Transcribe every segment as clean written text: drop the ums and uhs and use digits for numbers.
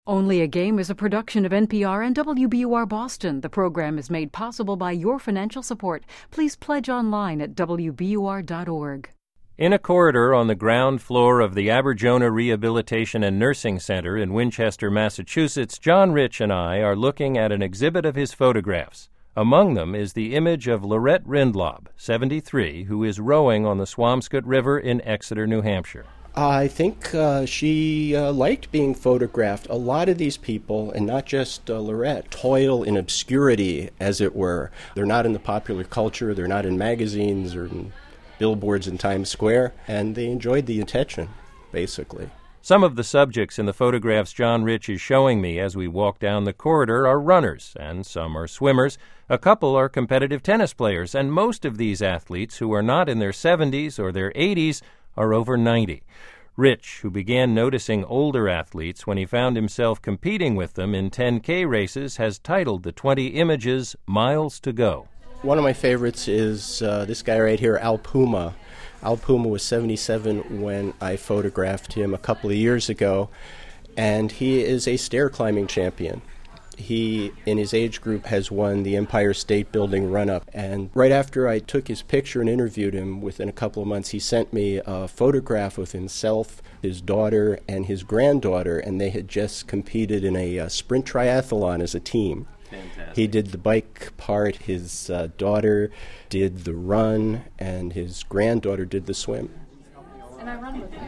Only a Game is a production of NPR and WBUR Boston. The program is made possible by your financial support. Please pledge online at WBUR.org. In a corridor on the ground floor of the Aberjona Rehabilitation and Nursing Center in Winchester, Massachusetts, John Rich and I are looking at an exhibit of his photographs. Among them is the image of Lorette Rindlob, 73, who is rowing on the Swampscott River in Exeter, New Hampshire. I think she liked being photographed. A lot of these people, and not just Lorette, toil in obscurity, as it were. They're not in the popular culture, they're not in magazines or in billboards in Times Square, and they enjoyed the attention, basically. Some of the subjects in the photographs John Rich is showing me as we walk down the corridor are runners, and some are swimmers. A couple are competitive tennis players, and most of these athletes, who are not in their 70s or their 80s, are over 90. Rich, who began noticing older athletes when he found himself competing with them in 10K races, has titled the 20 images Miles to Go. One of my favorites is this guy right here, Al Puma. Al Puma was 77 when I photographed him a couple of years ago, and he is a stair climbing champion. He, in his age group, has won the Empire State Building run-up. And right after I took his picture and interviewed him, within a couple of months, he sent me a photograph of himself, his daughter, and his granddaughter, and they had just competed in a sprint triathlon as a team. Fantastic. He did the bike part, his daughter did the run, and his granddaughter did the swim. And I run with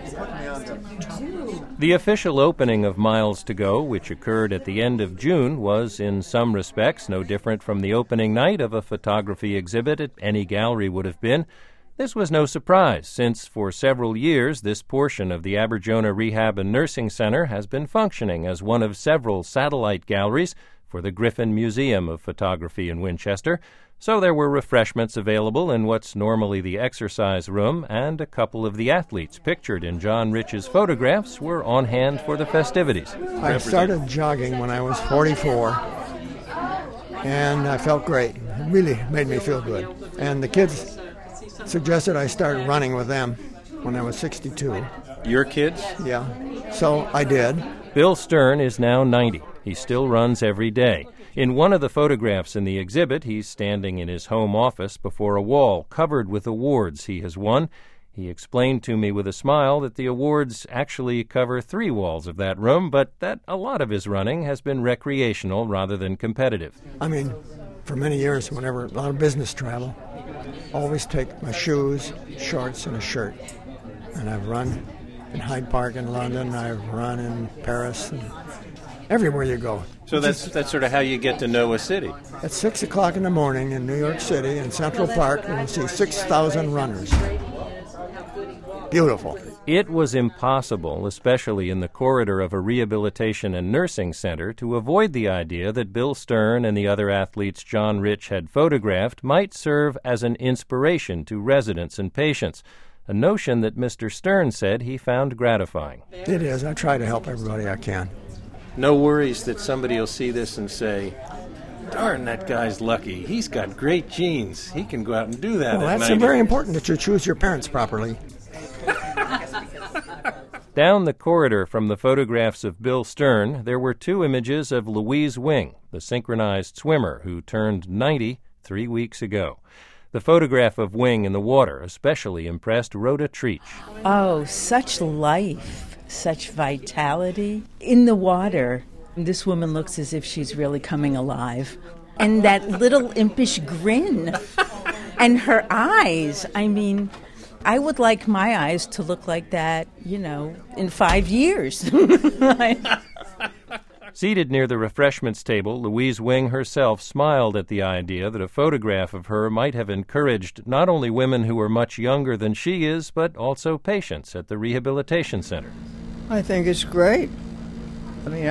him. The official opening of Miles to Go, which occurred at the end of June, was in some respects no different from the opening night of a photography exhibit at any gallery would have been. This was no surprise, since for several years this portion of the Aberjona Rehab and Nursing Center has been functioning as one of several satellite galleries for the Griffin Museum of Photography in Winchester, so there were refreshments available in what's normally the exercise room, and a couple of the athletes pictured in John Rich's photographs were on hand for the festivities. I started jogging when I was 44, and I felt great. It really made me feel good. And the kids suggested I start running with them when I was 62. Your kids? Yeah, so I did. Bill Stern is now 90. He still runs every day. In one of the photographs in the exhibit, he's standing in his home office before a wall covered with awards he has won. He explained to me with a smile that the awards actually cover 3 walls of that room, but that a lot of his running has been recreational rather than competitive. I mean, for many years, whenever a lot of business travel, always take my shoes, shorts, and a shirt. And I've run in Hyde Park in London, I've run in Paris, and everywhere you go. So that's sort of how you get to know a city. At 6 o'clock in the morning in New York City, in Central Park, you can see 6,000 runners. Beautiful. It was impossible, especially in the corridor of a rehabilitation and nursing center, to avoid the idea that Bill Stern and the other athletes John Rich had photographed might serve as an inspiration to residents and patients, a notion that Mr. Stern said he found gratifying. It is. I try to help everybody I can. No worries that somebody will see this and say, darn, that guy's lucky. He's got great genes. He can go out and do that. Well, that's very important that you choose your parents properly. Down the corridor from the photographs of Bill Stern, there were 2 images of Louise Wing, the synchronized swimmer who turned 90 3 weeks ago. The photograph of Wing in the water especially impressed Rhoda Treach. Oh, such life, such vitality. In the water, this woman looks as if she's really coming alive. And that little impish grin. And her eyes, I mean, I would like my eyes to look like that, in 5 years. Seated near the refreshments table, Louise Wing herself smiled at the idea that a photograph of her might have encouraged not only women who were much younger than she is, but also patients at the rehabilitation center. I think it's great. I mean,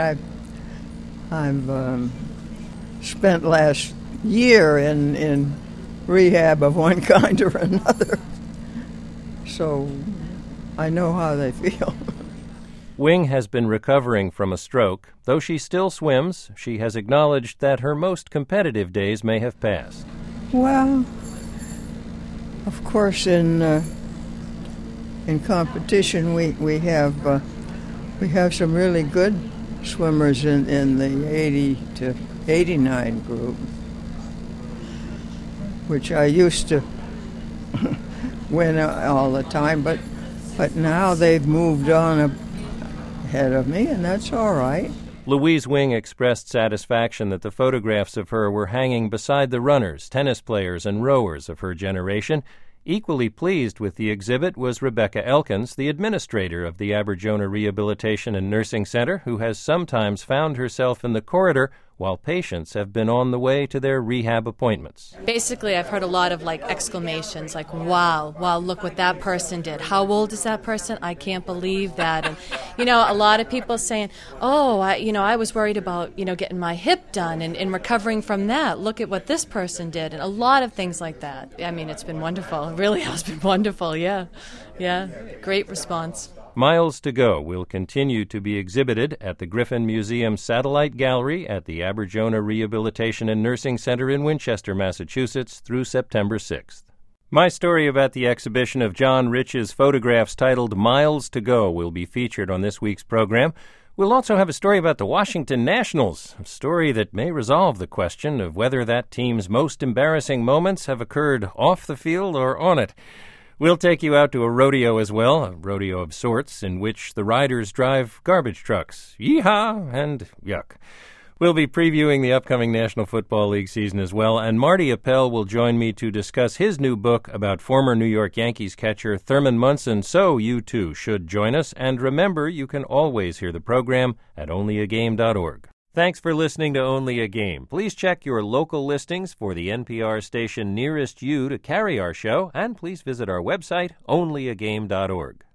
I've spent last year in rehab of one kind or another, so I know how they feel. Wing has been recovering from a stroke. Though she still swims, she has acknowledged that her most competitive days may have passed. Well, of course, in competition we have some really good swimmers in the 80 to 89 group, which I used to win all the time, but now they've moved on ahead of me, and that's all right. Louise Wing expressed satisfaction that the photographs of her were hanging beside the runners, tennis players, and rowers of her generation. Equally pleased with the exhibit was Rebecca Elkins, the administrator of the Aberjona Rehabilitation and Nursing Center, who has sometimes found herself in the corridor while patients have been on the way to their rehab appointments. Basically, I've heard a lot of exclamations like, wow, look what that person did. How old is that person? I can't believe that. And, a lot of people saying, oh, I was worried about, getting my hip done and recovering from that. Look at what this person did. And a lot of things like that. I mean, it's been wonderful. It really has been wonderful, yeah. Yeah, great response. Miles to Go will continue to be exhibited at the Griffin Museum Satellite Gallery at the Aberjona Rehabilitation and Nursing Center in Winchester, Massachusetts through September 6th. My story about the exhibition of John Rich's photographs titled Miles to Go will be featured on this week's program. We'll also have a story about the Washington Nationals, a story that may resolve the question of whether that team's most embarrassing moments have occurred off the field or on it. We'll take you out to a rodeo as well, a rodeo of sorts, in which the riders drive garbage trucks. Yee-haw and yuck. We'll be previewing the upcoming National Football League season as well, and Marty Appel will join me to discuss his new book about former New York Yankees catcher Thurman Munson, so you too should join us. And remember, you can always hear the program at onlyagame.org. Thanks for listening to Only a Game. Please check your local listings for the NPR station nearest you to carry our show, and please visit our website, onlyagame.org.